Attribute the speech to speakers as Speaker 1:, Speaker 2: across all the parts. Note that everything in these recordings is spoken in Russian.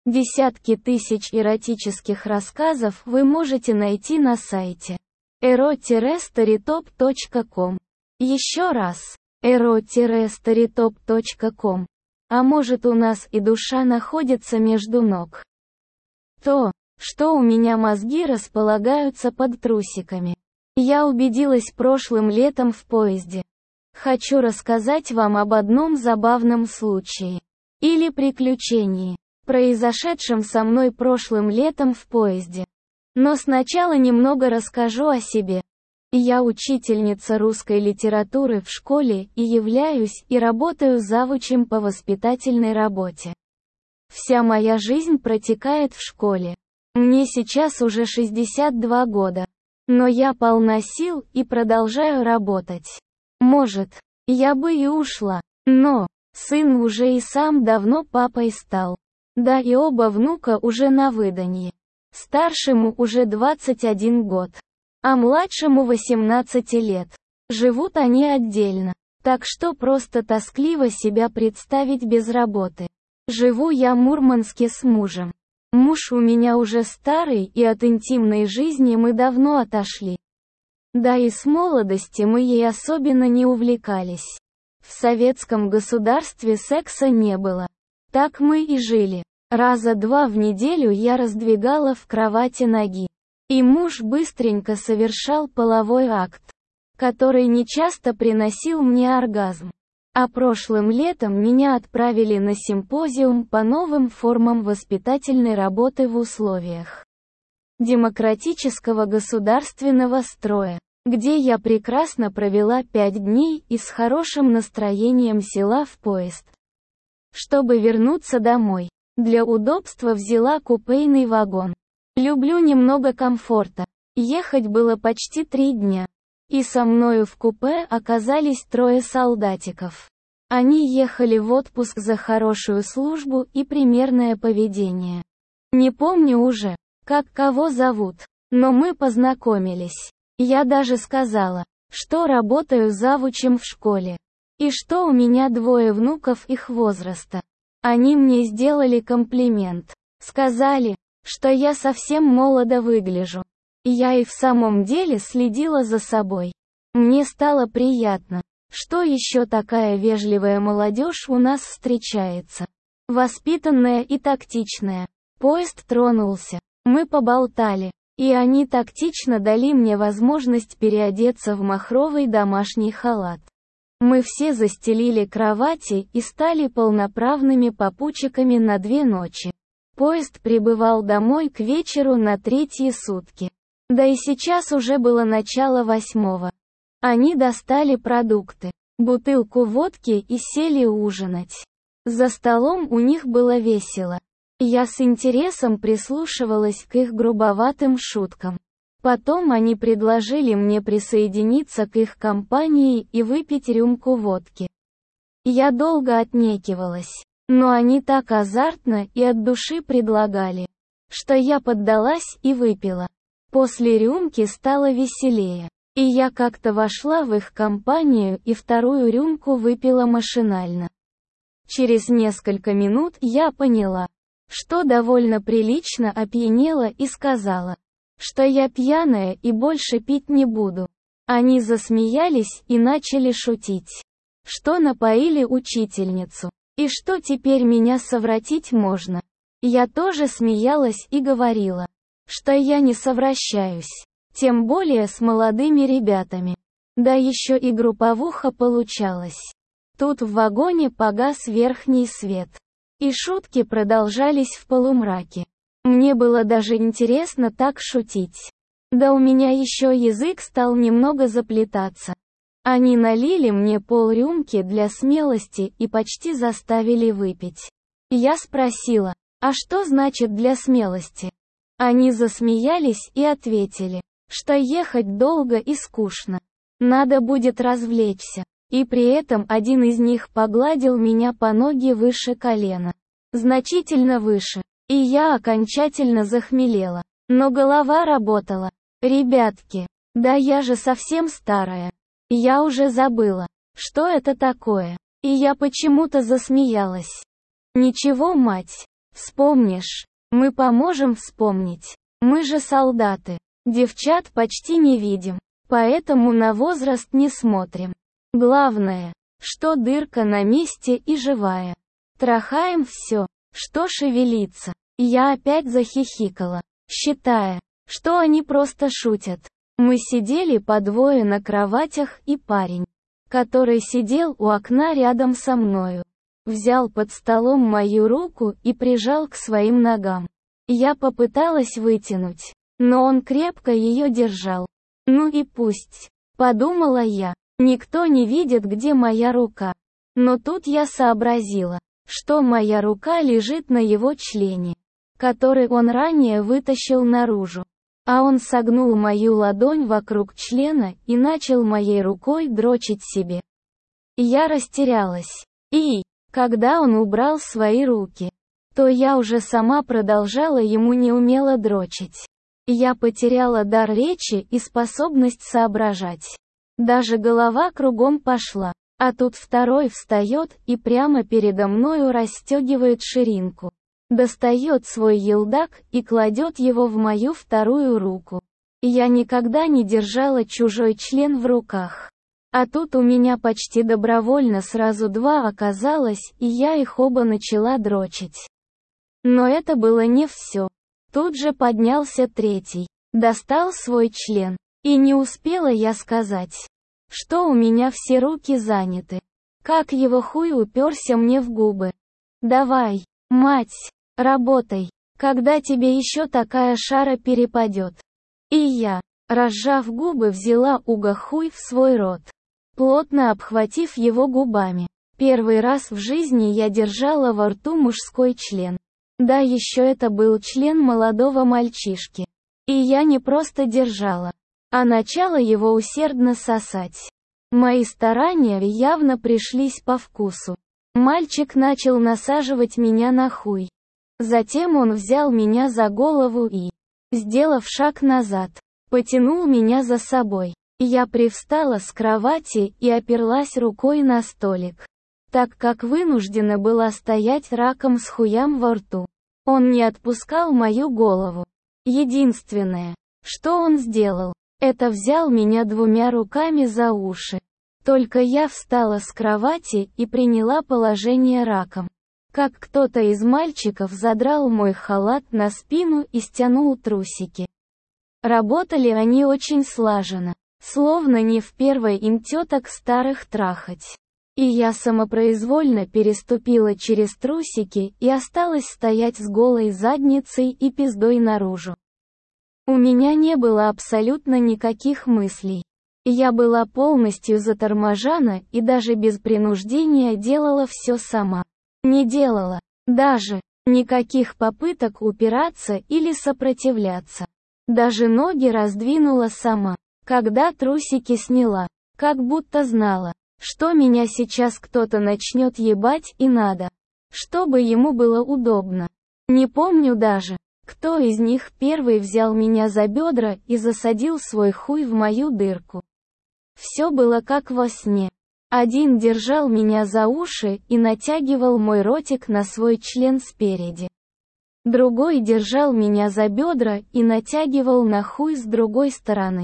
Speaker 1: Десятки тысяч эротических рассказов вы можете найти на сайте ero-storytop.com. Еще раз, ero-storytop.com. А может, у нас и душа находится между ног? То, что у меня мозги располагаются под трусиками. Я убедилась прошлым летом в поезде. Хочу рассказать вам об одном забавном случае. Или приключении, произошедшем со мной прошлым летом в поезде. Но сначала немного расскажу о себе. Я учительница русской литературы в школе и являюсь и работаю завучем по воспитательной работе. Вся моя жизнь протекает в школе. Мне сейчас уже 62 года. Но я полна сил и продолжаю работать. Может, я бы и ушла, но сын уже и сам давно папой стал. Да и оба внука уже на выданье. Старшему уже 21 год, а младшему 18 лет. Живут они отдельно, так что просто тоскливо себя представить без работы. Живу я в Мурманске с мужем. Муж у меня уже старый, и от интимной жизни мы давно отошли. Да и с молодости мы ей особенно не увлекались. В советском государстве секса не было. Так мы и жили. Раза 2 в неделю я раздвигала в кровати ноги. И муж быстренько совершал половой акт, который нечасто приносил мне оргазм. А прошлым летом меня отправили на симпозиум по новым формам воспитательной работы в условиях демократического государственного строя, где я прекрасно провела 5 дней и с хорошим настроением села в поезд. Чтобы вернуться домой, для удобства взяла купейный вагон. Люблю немного комфорта. Ехать было почти 3 дня. И со мною в купе оказались 3 солдатиков. Они ехали в отпуск за хорошую службу и примерное поведение. Не помню уже, как кого зовут, но мы познакомились. Я даже сказала, что работаю завучем в школе. И что у меня 2 внуков их возраста. Они мне сделали комплимент. Сказали, что я совсем молодо выгляжу. Я и в самом деле следила за собой. Мне стало приятно, что еще такая вежливая молодежь у нас встречается. Воспитанная и тактичная. Поезд тронулся. Мы поболтали. И они тактично дали мне возможность переодеться в махровый домашний халат. Мы все застелили кровати и стали полноправными попутчиками на 2 ночи. Поезд прибывал домой к вечеру на 3-е сутки. Да и сейчас уже было начало 8-го. Они достали продукты, бутылку водки и сели ужинать. За столом у них было весело. Я с интересом прислушивалась к их грубоватым шуткам. Потом они предложили мне присоединиться к их компании и выпить рюмку водки. Я долго отнекивалась, но они так азартно и от души предлагали, что я поддалась и выпила. После рюмки стало веселее, и я как-то вошла в их компанию и 2-ю рюмку выпила машинально. Через несколько минут я поняла, что довольно прилично опьянела и сказала, что я пьяная и больше пить не буду. Они засмеялись и начали шутить, что напоили учительницу, и что теперь меня совратить можно. Я тоже смеялась и говорила, что я не совращаюсь, тем более с молодыми ребятами. Да еще и групповуха получалась. Тут в вагоне погас верхний свет, и шутки продолжались в полумраке. Мне было даже интересно так шутить. Да у меня еще язык стал немного заплетаться. Они налили мне пол-рюмки для смелости и почти заставили выпить. Я спросила, а что значит для смелости? Они засмеялись и ответили, что ехать долго и скучно. Надо будет развлечься. И при этом один из них погладил меня по ноге выше колена. Значительно выше. И я окончательно захмелела. Но голова работала. Ребятки, да я же совсем старая. Я уже забыла, что это такое. И я почему-то засмеялась. Ничего, мать. Вспомнишь. Мы поможем вспомнить. Мы же солдаты. Девчат почти не видим, поэтому на возраст не смотрим. Главное, что дырка на месте и живая. Трахаем все, что шевелится. Я опять захихикала, считая, что они просто шутят. Мы сидели по двое на кроватях, и парень, который сидел у окна рядом со мною, взял под столом мою руку и прижал к своим ногам. Я попыталась вытянуть, но он крепко ее держал. Ну и пусть, подумала я, никто не видит, где моя рука. Но тут я сообразила, что моя рука лежит на его члене, который он ранее вытащил наружу. А он согнул мою ладонь вокруг члена и начал моей рукой дрочить себе. Я растерялась. И, когда он убрал свои руки, то я уже сама продолжала ему неумело дрочить. Я потеряла дар речи и способность соображать. Даже голова кругом пошла. А тут второй встает и прямо передо мною расстегивает ширинку. Достает свой елдак и кладет его в мою вторую руку. Я никогда не держала чужой член в руках. А тут у меня почти добровольно сразу два оказалось, и я их оба начала дрочить. Но это было не все. Тут же поднялся третий, достал свой член. И не успела я сказать, что у меня все руки заняты. Как его хуй уперся мне в губы. Давай, мать, работай, когда тебе еще такая шара перепадет. И я, разжав губы, взяла уго хуй в свой рот, плотно обхватив его губами. Первый раз в жизни я держала во рту мужской член. Да еще это был член молодого мальчишки. И я не просто держала, а начала его усердно сосать. Мои старания явно пришлись по вкусу. Мальчик начал насаживать меня на хуй. Затем он взял меня за голову и, сделав шаг назад, потянул меня за собой. Я привстала с кровати и оперлась рукой на столик, так как вынуждена была стоять раком с хуям во рту. Он не отпускал мою голову. Единственное, что он сделал, это взял меня двумя руками за уши. Только я встала с кровати и приняла положение раком. Как кто-то из мальчиков задрал мой халат на спину и стянул трусики. Работали они очень слаженно, словно не в первой им теток старых трахать. И я самопроизвольно переступила через трусики и осталась стоять с голой задницей и пиздой наружу. У меня не было абсолютно никаких мыслей. Я была полностью заторможена и даже без принуждения делала все сама. Не делала даже никаких попыток упираться или сопротивляться. Даже ноги раздвинула сама, когда трусики сняла, как будто знала, что меня сейчас кто-то начнет ебать и надо, чтобы ему было удобно. Не помню даже, кто из них первый взял меня за бедра и засадил свой хуй в мою дырку. Все было как во сне. Один держал меня за уши и натягивал мой ротик на свой член спереди. Другой держал меня за бедра и натягивал на хуй с другой стороны.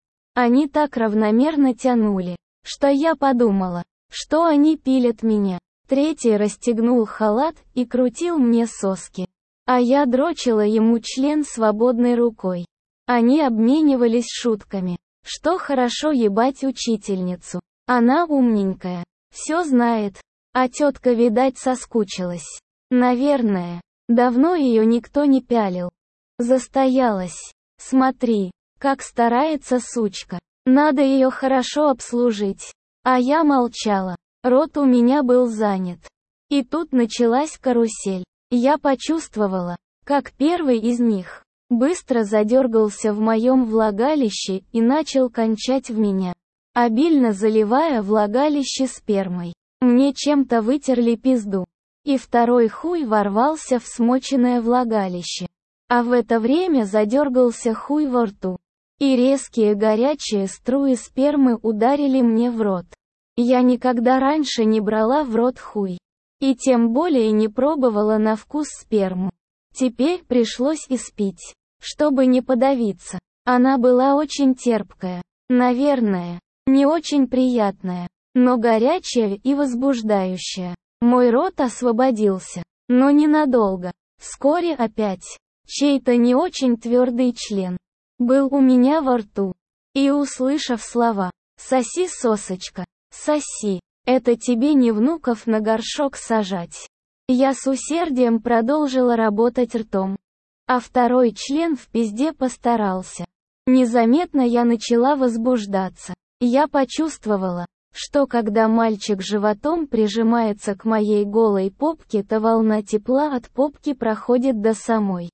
Speaker 1: Они так равномерно тянули, что я подумала, что они пилят меня. Третий расстегнул халат и крутил мне соски. А я дрочила ему член свободной рукой. Они обменивались шутками, что хорошо ебать учительницу. Она умненькая, все знает, а тетка, видать, соскучилась. Наверное, давно ее никто не пялил. Застоялась. Смотри, как старается сучка. Надо ее хорошо обслужить. А я молчала. Рот у меня был занят. И тут началась карусель. Я почувствовала, как первый из них быстро задергался в моем влагалище и начал кончать в меня, обильно заливая влагалище спермой. Мне чем-то вытерли пизду. И второй хуй ворвался в смоченное влагалище. А в это время задергался хуй во рту. И резкие горячие струи спермы ударили мне в рот. Я никогда раньше не брала в рот хуй. И тем более не пробовала на вкус сперму. Теперь пришлось испить, чтобы не подавиться. Она была очень терпкая, наверное, не очень приятная, но горячая и возбуждающая. Мой рот освободился, но ненадолго. Вскоре опять. Чей-то не очень твердый член был у меня во рту. И услышав слова «Соси, сосочка, соси, это тебе не внуков на горшок сажать», я с усердием продолжила работать ртом. А второй член в пизде постарался. Незаметно я начала возбуждаться. Я почувствовала, что когда мальчик животом прижимается к моей голой попке, то волна тепла от попки проходит до самой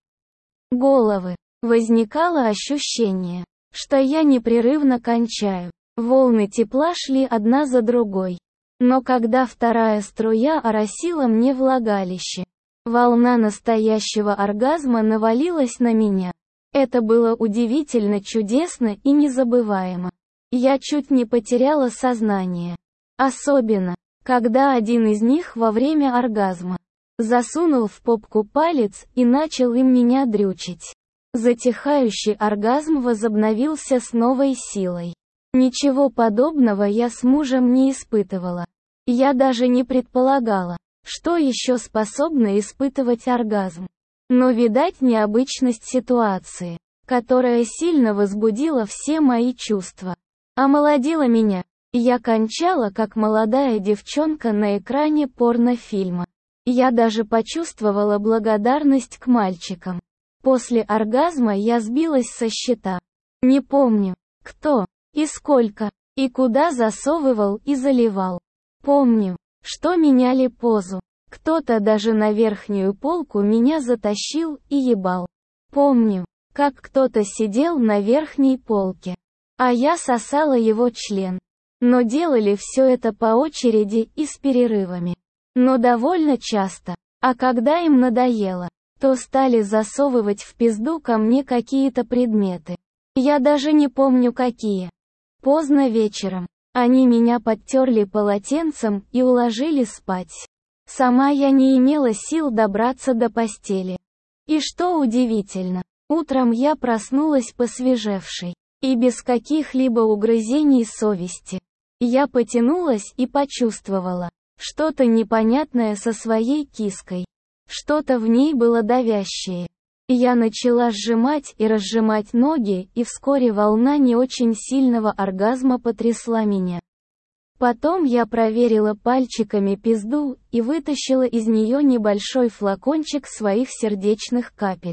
Speaker 1: головы. Возникало ощущение, что я непрерывно кончаю. Волны тепла шли одна за другой. Но когда вторая струя оросила мне влагалище, волна настоящего оргазма навалилась на меня. Это было удивительно чудесно и незабываемо. Я чуть не потеряла сознание. Особенно, когда один из них во время оргазма засунул в попку палец и начал им меня дрючить. Затихающий оргазм возобновился с новой силой. Ничего подобного я с мужем не испытывала. Я даже не предполагала, что еще способна испытывать оргазм. Но, видать, необычность ситуации, которая сильно возбудила все мои чувства, омолодила меня. Я кончала, как молодая девчонка на экране порнофильма. Я даже почувствовала благодарность к мальчикам. После оргазма я сбилась со счета. Не помню, кто, и сколько, и куда засовывал и заливал. Помню, что меняли позу. Кто-то даже на верхнюю полку меня затащил и ебал. Помню, как кто-то сидел на верхней полке, а я сосала его член. Но делали все это по очереди и с перерывами. Но довольно часто. А когда им надоело, то стали засовывать в пизду ко мне какие-то предметы. Я даже не помню какие. Поздно вечером. Они меня подтерли полотенцем и уложили спать. Сама я не имела сил добраться до постели. И что удивительно, утром я проснулась посвежевшей. И без каких-либо угрызений совести. Я потянулась и почувствовала что-то непонятное со своей киской. Что-то в ней было давящее. Я начала сжимать и разжимать ноги, и вскоре волна не очень сильного оргазма потрясла меня. Потом я проверила пальчиками пизду и вытащила из нее небольшой флакончик своих сердечных капель.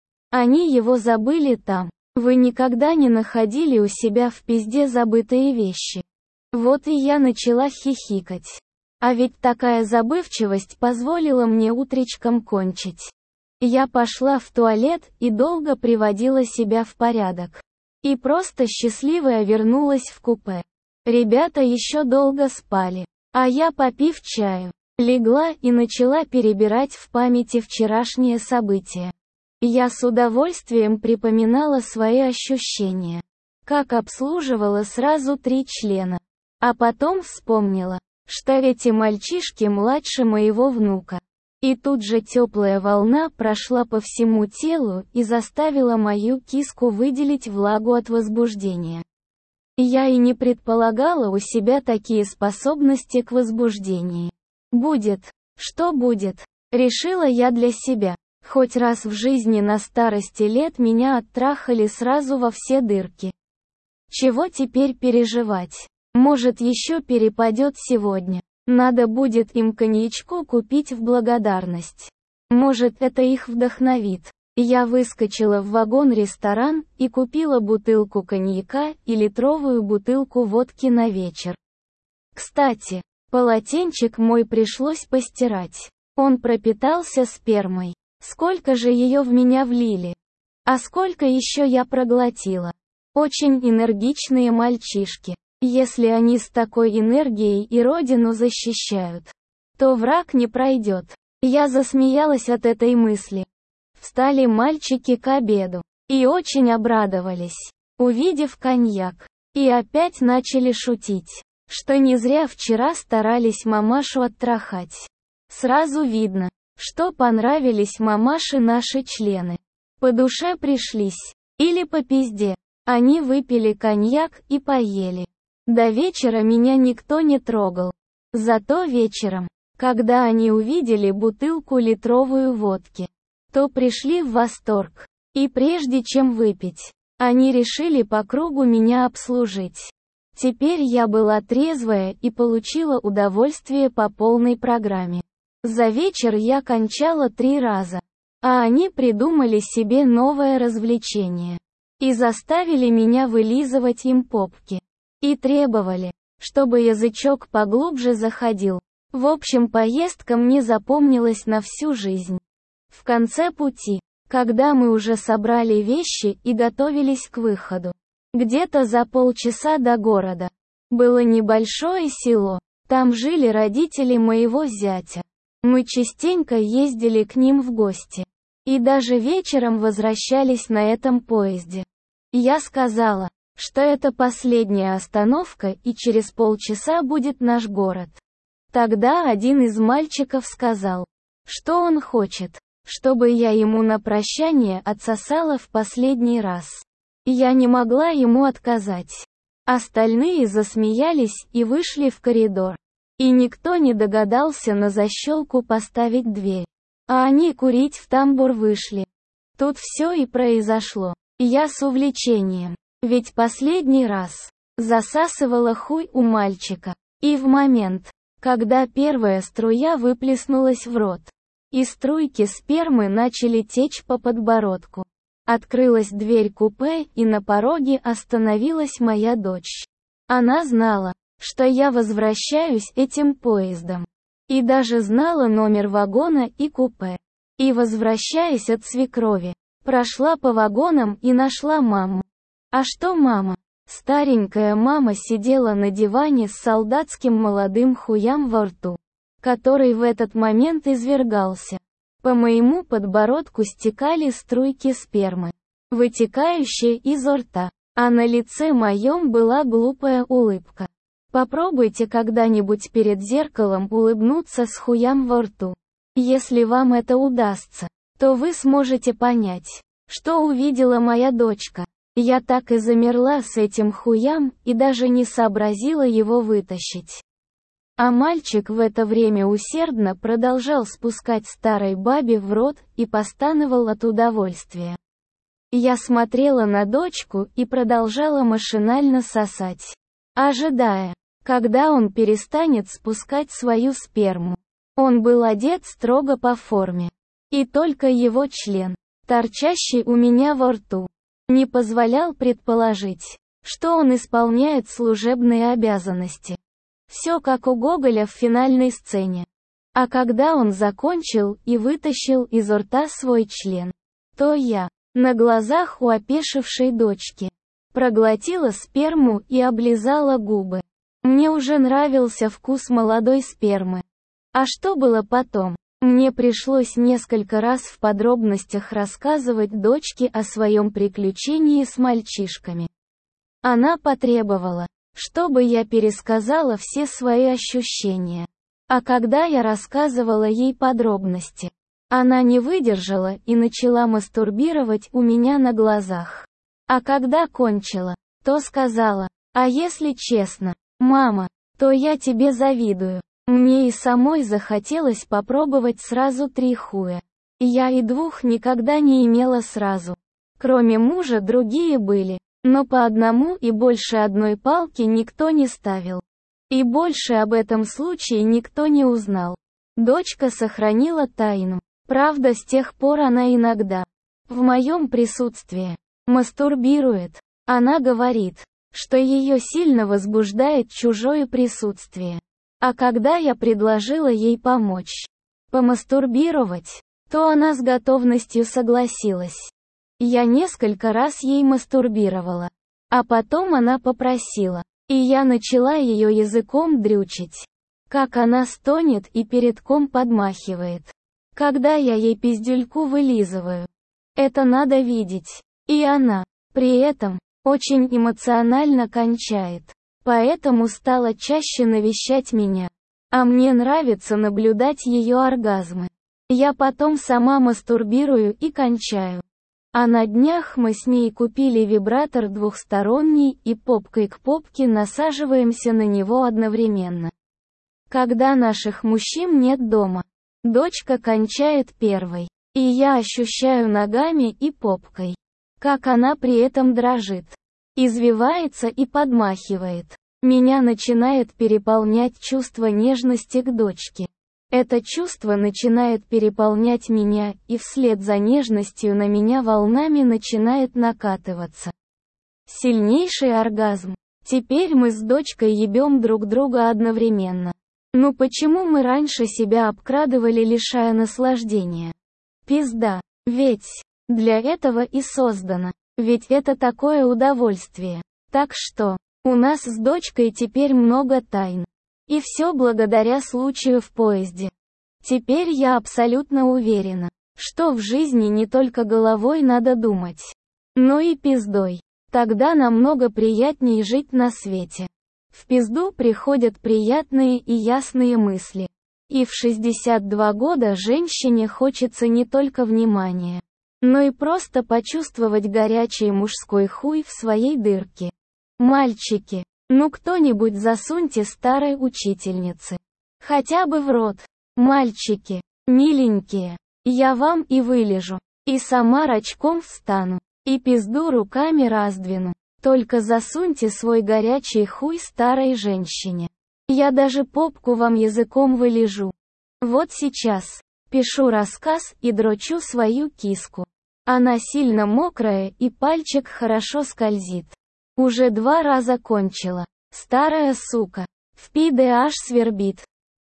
Speaker 1: Они его забыли там. Вы никогда не находили у себя в пизде забытые вещи? Вот и я начала хихикать. А ведь такая забывчивость позволила мне утречком кончить. Я пошла в туалет и долго приводила себя в порядок. И просто счастливая вернулась в купе. Ребята еще долго спали. А я, попив чаю, легла и начала перебирать в памяти вчерашние события. Я с удовольствием припоминала свои ощущения. Как обслуживала сразу 3 члена. А потом вспомнила, что эти мальчишки младше моего внука. И тут же теплая волна прошла по всему телу и заставила мою киску выделить влагу от возбуждения. Я и не предполагала у себя такие способности к возбуждению. Будет, что будет, решила я для себя. Хоть раз в жизни на старости лет меня оттрахали сразу во все дырки. Чего теперь переживать? Может, еще перепадет сегодня. Надо будет им коньячку купить в благодарность. Может, это их вдохновит. Я выскочила в вагон-ресторан и купила бутылку коньяка и литровую бутылку водки на вечер. Кстати, полотенчик мой пришлось постирать. Он пропитался спермой. Сколько же ее в меня влили? А сколько еще я проглотила? Очень энергичные мальчишки. Если они с такой энергией и родину защищают, то враг не пройдет. Я засмеялась от этой мысли. Встали мальчики к обеду. И очень обрадовались, увидев коньяк. И опять начали шутить, что не зря вчера старались мамашу оттрахать. Сразу видно, что понравились мамаше наши члены. По душе пришлись. Или по пизде. Они выпили коньяк и поели. До вечера меня никто не трогал. Зато вечером, когда они увидели бутылку литровую водки, то пришли в восторг. И прежде чем выпить, они решили по кругу меня обслужить. Теперь я была трезвая и получила удовольствие по полной программе. За вечер я кончала 3 раза. А они придумали себе новое развлечение. И заставили меня вылизывать им попки. И требовали, чтобы язычок поглубже заходил. В общем, поездка мне запомнилась на всю жизнь. В конце пути, когда мы уже собрали вещи и готовились к выходу, где-то за полчаса до города, было небольшое село. Там жили родители моего зятя. Мы частенько ездили к ним в гости. И даже вечером возвращались на этом поезде. Я сказала, что это последняя остановка и через полчаса будет наш город. Тогда один из мальчиков сказал, что он хочет, чтобы я ему на прощание отсосала в последний раз. Я не могла ему отказать. Остальные засмеялись и вышли в коридор. И никто не догадался на защелку поставить дверь. А они курить в тамбур вышли. Тут все и произошло. Я с увлечением. Ведь последний раз засасывала хуй у мальчика. И в момент, когда первая струя выплеснулась в рот, и струйки спермы начали течь по подбородку, открылась дверь купе, и на пороге остановилась моя дочь. Она знала, что я возвращаюсь этим поездом. И даже знала номер вагона и купе. И, возвращаясь от свекрови, прошла по вагонам и нашла маму. А что мама? Старенькая мама сидела на диване с солдатским молодым хуям во рту, который в этот момент извергался. По моему подбородку стекали струйки спермы, вытекающие изо рта, а на лице моем была глупая улыбка. Попробуйте когда-нибудь перед зеркалом улыбнуться с хуям во рту. Если вам это удастся, то вы сможете понять, что увидела моя дочка. Я так и замерла с этим хуям и даже не сообразила его вытащить. А мальчик в это время усердно продолжал спускать старой бабе в рот и постановал от удовольствия. Я смотрела на дочку и продолжала машинально сосать, ожидая, когда он перестанет спускать свою сперму. Он был одет строго по форме. И только его член, торчащий у меня во рту, не позволял предположить, что он исполняет служебные обязанности. Все как у Гоголя в финальной сцене. А когда он закончил и вытащил изо рта свой член, то я, на глазах у опешившей дочки, проглотила сперму и облизала губы. Мне уже нравился вкус молодой спермы. А что было потом? Мне пришлось несколько раз в подробностях рассказывать дочке о своем приключении с мальчишками. Она потребовала, чтобы я пересказала все свои ощущения. А когда я рассказывала ей подробности, она не выдержала и начала мастурбировать у меня на глазах. А когда кончила, то сказала, а если честно, мама, то я тебе завидую. Мне и самой захотелось попробовать сразу 3 хуя. Я и 2 никогда не имела сразу. Кроме мужа другие были, но по одному и больше одной палки никто не ставил. И больше об этом случае никто не узнал. Дочка сохранила тайну. Правда, с тех пор она иногда, в моем присутствии, мастурбирует. Она говорит, что ее сильно возбуждает чужое присутствие. А когда я предложила ей помочь помастурбировать, то она с готовностью согласилась. Я несколько раз ей мастурбировала. А потом она попросила, и я начала ее языком дрючить. Как она стонет и перед ком подмахивает. Когда я ей пиздюльку вылизываю. Это надо видеть. И она, при этом, очень эмоционально кончает. Поэтому стала чаще навещать меня. А мне нравится наблюдать ее оргазмы. Я потом сама мастурбирую и кончаю. А на днях мы с ней купили вибратор двухсторонний и попкой к попке насаживаемся на него одновременно. Когда наших мужчин нет дома, дочка кончает первой, и я ощущаю ногами и попкой, как она при этом дрожит, извивается и подмахивает. Меня начинает переполнять чувство нежности к дочке. Это чувство начинает переполнять меня, и вслед за нежностью на меня волнами начинает накатываться сильнейший оргазм. Теперь мы с дочкой ебем друг друга одновременно. Ну почему мы раньше себя обкрадывали, лишая наслаждения? Пизда. Ведь для этого и создано. Ведь это такое удовольствие. Так что, у нас с дочкой теперь много тайн. И все благодаря случаю в поезде. Теперь я абсолютно уверена, что в жизни не только головой надо думать, но и пиздой. Тогда намного приятнее жить на свете. В пизду приходят приятные и ясные мысли. И в 62 года женщине хочется не только внимания, но и просто почувствовать горячий мужской хуй в своей дырке. Мальчики, ну кто-нибудь засуньте старой учительнице. Хотя бы в рот. Мальчики, миленькие, я вам и вылежу. И сама рачком встану. И пизду руками раздвину. Только засуньте свой горячий хуй старой женщине. Я даже попку вам языком вылежу. Вот сейчас. Пишу рассказ и дрочу свою киску. Она сильно мокрая и пальчик хорошо скользит. Уже 2 раза кончила. Старая сука. В пиде аж свербит.